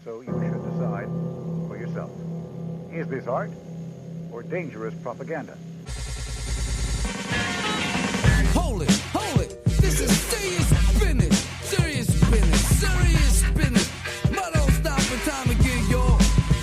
So you should decide for yourself. Is this art or dangerous propaganda? Hold it. This is serious business. Serious business. Serious business. But don't stop for time again, y'all.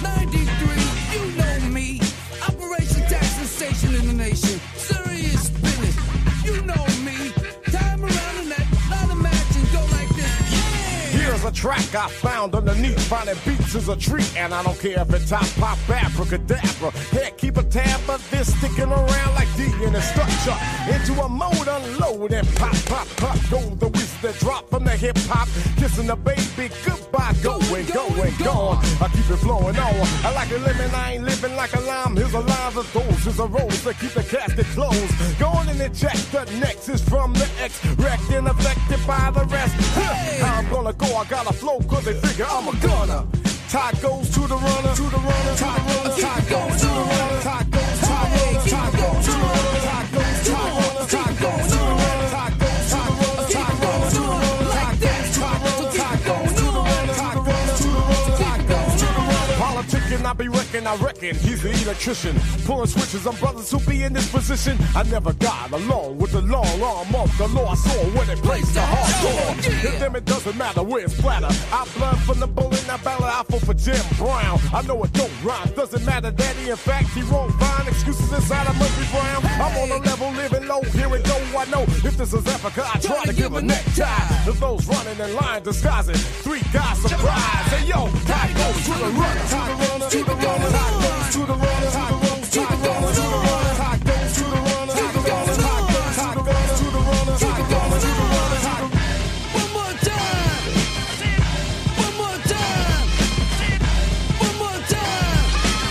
93, you know me. Operation Taxing Station in the nation. Serious business. You know me. Time around the net. Not imagine. Go like this. Yeah! Here's a track I found underneath. Finding beats is a treat. And I don't care if it's top pop, abracadabra. Heck, keep a tab of this sticking around like D in a structure. Into a mode, unload and pop. Go the whiz that drop from the hip hop. Kissing the baby goodbye. Go and gone. I keep it flowing on. I like a lemon, I ain't living like a lime. Here's a line of those. Here's a rose to keep the casket closed. Go on in and check the nexus from the X. Wrecked and affected by the rest. Hey. How I'm gonna go, I gotta flow cause they figure I'm a gunner. Tide goes to the runner, to the runner, tide goes to the runner, tide goes to the runner, tide goes to the runner, tide goes to the runner, tide goes to the runner, tide goes to the runner, tide goes to the runner, tide goes to the runner, tide goes to the runner, tide goes to the runner, tide goes to the runner. Politicking, I reckon he's the electrician. Pulling switches on brothers who be in this position. I never got along with the long arm of the law. I saw where they place the hardcore. If them it doesn't matter where it's splatter. I blood from the bullet, now ballot I vote for Jim Brown. I know it don't rhyme, doesn't matter daddy. In fact, he won't find excuses inside of Murphy Brown. I'm on a level living low, here it go. I know if this is Africa, I try to give a necktie to those running in line disguising. 3 guys surprise. Hey yo, tide goes to the runner, to the runner, to the runner, tide goes to the runner, tide goes to the runner, to the runner, tide goes to the runner, to the runner, tide goes to the runner, to the runner, tide goes to the runner, tide. One more time. One more time. One more time.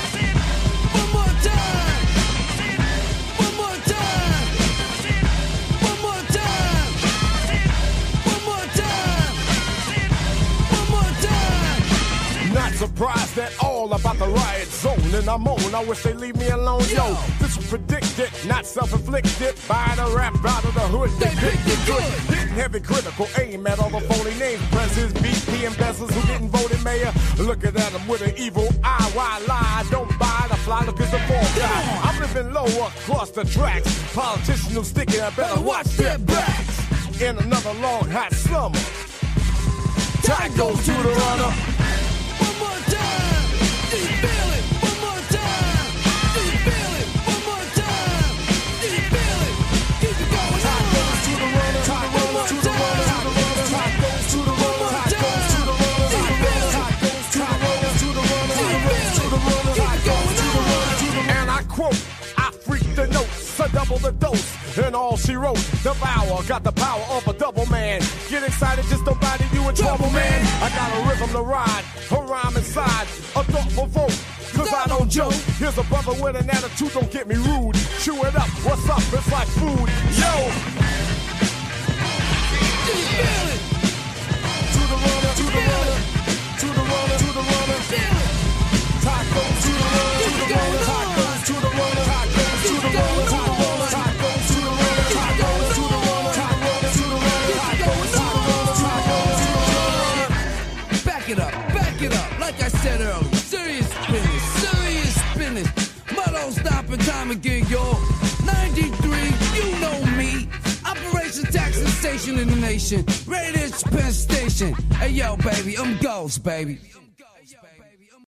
One more time. One more time. One more time. One more time. One more time. Not surprised at all about the riot zone, and I'm on. I wish they leave me alone, yo. This was predicted, not self-inflicted. By the rap out of the hood, they picked it good. Hitting heavy critical aim at all the phony names, presidents, BP embezzlers who didn't vote in mayor. Looking at them with an evil eye. Why lie? Don't buy the fly. Look at the fall guy. I'm living low across the tracks. Politicians who sticking, I better watch their backs. In another long hot summer, tide goes to the runner. One more time. Do you feel it? One more time. Do you feel it? One more time. Do you feel it? Keep it going on. Tide goes to the runner, tide goes to the runner, tide goes to the runner, tide goes to the runner, tide goes to the runner, to the runner, to the runner, tide goes to the runner. And I quote, I freak the notes, I double the dose. And all she wrote, devour, got the power of a double man. Get excited, just don't body you in trouble, man. I got a rhythm to ride, a rhyme inside, a thoughtful vote. Cause I don't joke. Here's a brother with an attitude, don't get me rude. Chew it up, what's up? It's like food. Yo! Do you feel it? To the runner, to the runner, to the runner, to the runner. Feel it? Tide goes to the runner, to the runner, tide goes to the runner, tide goes to the runner, tide goes, tide goes to the runner, tide goes to the runner, tide goes to the runner, tide goes, tide goes, tide goes to the runner. Back it up, like I said earlier. Serious business. But don't stop in time again, y'all. 93, you know me. Operation Taxing Station in the nation. Radio Penn Station. Hey, yo, baby, I'm Ghost, baby.